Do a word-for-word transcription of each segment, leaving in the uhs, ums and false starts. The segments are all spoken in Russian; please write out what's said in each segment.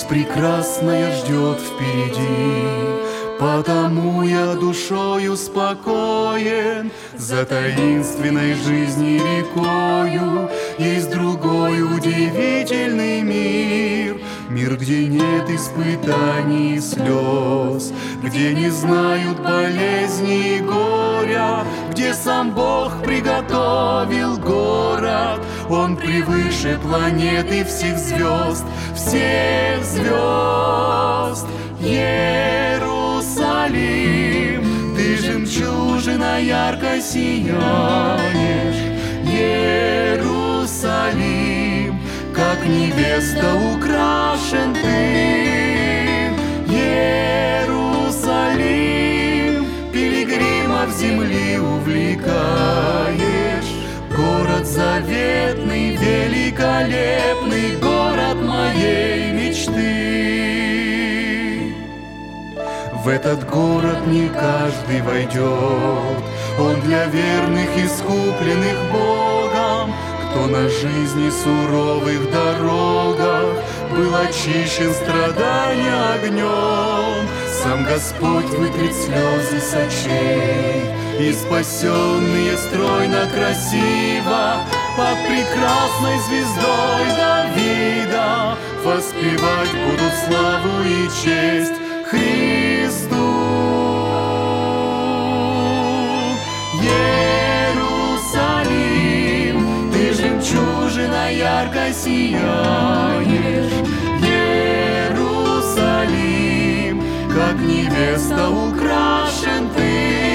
Жизнь прекрасная ждет впереди, потому я душою спокоен. За таинственной жизни рекою есть другой удивительный мир. Мир, где нет испытаний и слез, где не знают болезни и горя, где сам Бог приготовил город. Он превыше планеты всех звезд, всех звезд. Иерусалим, ты жемчужина ярко сияешь. Иерусалим, как невеста украшен ты. Иерусалим, пилигримов земли увлекаешь. Город заветный, великолепный, город моей мечты. В этот город не каждый войдет, он для верных, искупленных Богом. Кто на жизни суровых дорогах был очищен страдания огнем. Сам Господь вытрет слезы с очей, и спасенные стройно красиво под прекрасной звездой Давида воспевать будут славу и честь Христу. Иерусалим, ты жемчужина ярко сияешь. Иерусалим, как невеста украшен ты.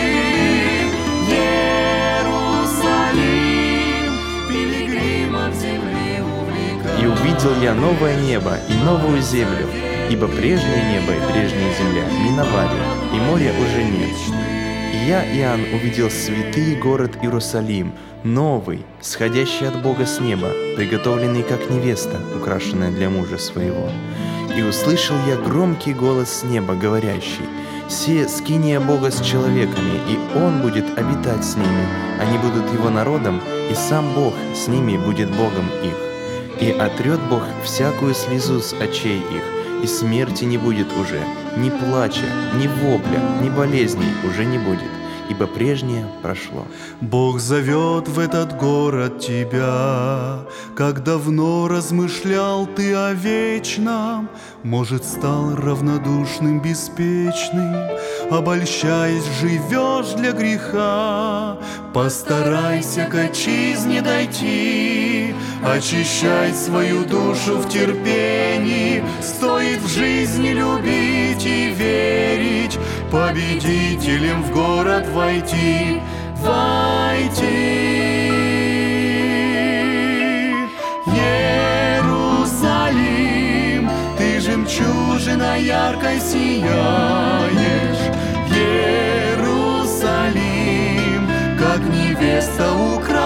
Иерусалим, пилигримов земли увлекаешь. И увидел я новое небо и новую землю, ибо прежнее небо и прежняя земля миновали, и моря уже нет. И я, Иоанн, увидел святый город Иерусалим, новый, сходящий от Бога с неба, приготовленный как невеста, украшенная для мужа своего. И услышал я громкий голос с неба, говорящий: «Се скиния Бога с человеками, и Он будет обитать с ними, они будут Его народом, и сам Бог с ними будет Богом их. И отрет Бог всякую слезу с очей их, и смерти не будет уже, ни плача, ни вопля, ни болезней уже не будет, ибо прежнее прошло». Бог зовет в этот город тебя, как давно размышлял ты о вечном. Может, стал равнодушным, беспечным, обольщаясь, живешь для греха. Постарайся к отчизне дойти, очищай свою душу в терпении. Стоит в жизни любить и верить, победителем в город войти, войти. Иерусалим, ты жемчужина ярко сияешь. Иерусалим, как невеста украшена.